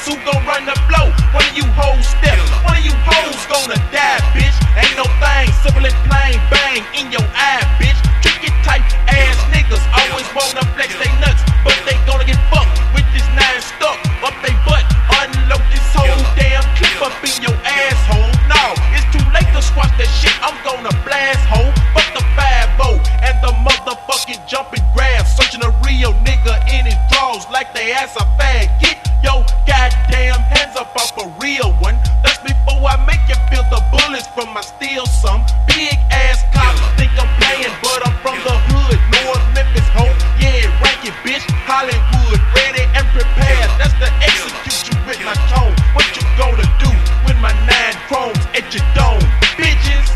who gon' run the flow? One of you hoes step, one of you hoes gonna die, bitch. Ain't no thing, simple and plain, bang in your eye, bitch. Tricky type ass niggas always wanna flex they nuts, but they gonna get fucked with this 9 stuck up they butt. Unload this whole damn clip up in your asshole. No, it's too late to squash that shit, I'm gonna blast hole. Fuck the 5-0 and the motherfucking jumping grass, searching a real nigga in his drawers like they ass a fag. Get your goddamn hands up off a real one. That's before I make you feel the bullets from my steel. Some big ass cops think I'm playing, but I'm from the hood, North Memphis, home. Yeah, rank it, bitch. Hollywood, ready and prepared. That's the execute you with my tone. What you gonna do with my 9 chromes at your dome, bitches?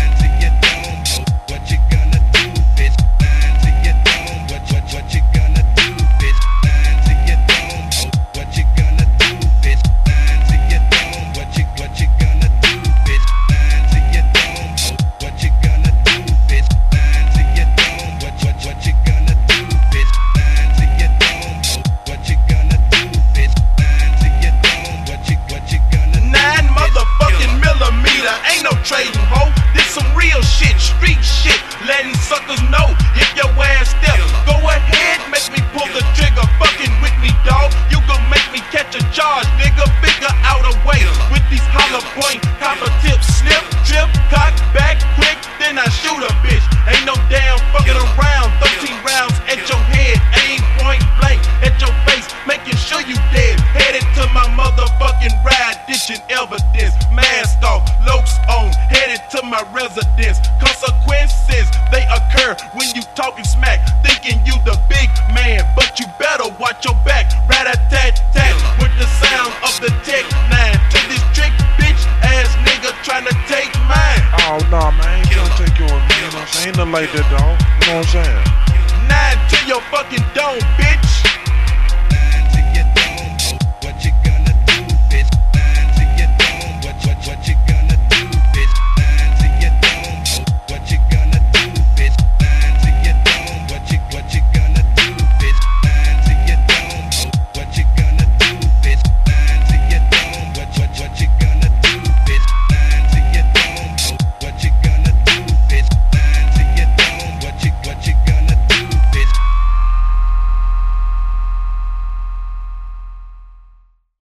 Ain't no trading, ho. This some real shit, street shit. Letting suckers know if your ass step. Go ahead, make me pull the trigger. Fucking with me, dog. You gon' make me catch a charge, nigga. Figure out a way with these hollow point copper tips. Snip, trip, cock back quick, then I shoot a bitch. Ain't no damn fucking around. 13 rounds at your head, aim point blank at your face, making sure you dead. Headed to my motherfucking ride, ditching evidence. Mask off, lokes on, headed to my residence. Consequences, they occur when you talking smack, thinking you the big man, but you better watch your back. Rat-a-tat-tat with the sound of the Tech 9 to this trick bitch ass nigga trying to take mine. Oh no, man, I ain't trying to take yours, man. You know what I'm saying? Ain't nothing like that, dog. You know what I'm saying? 9 to your fucking dome, bitch.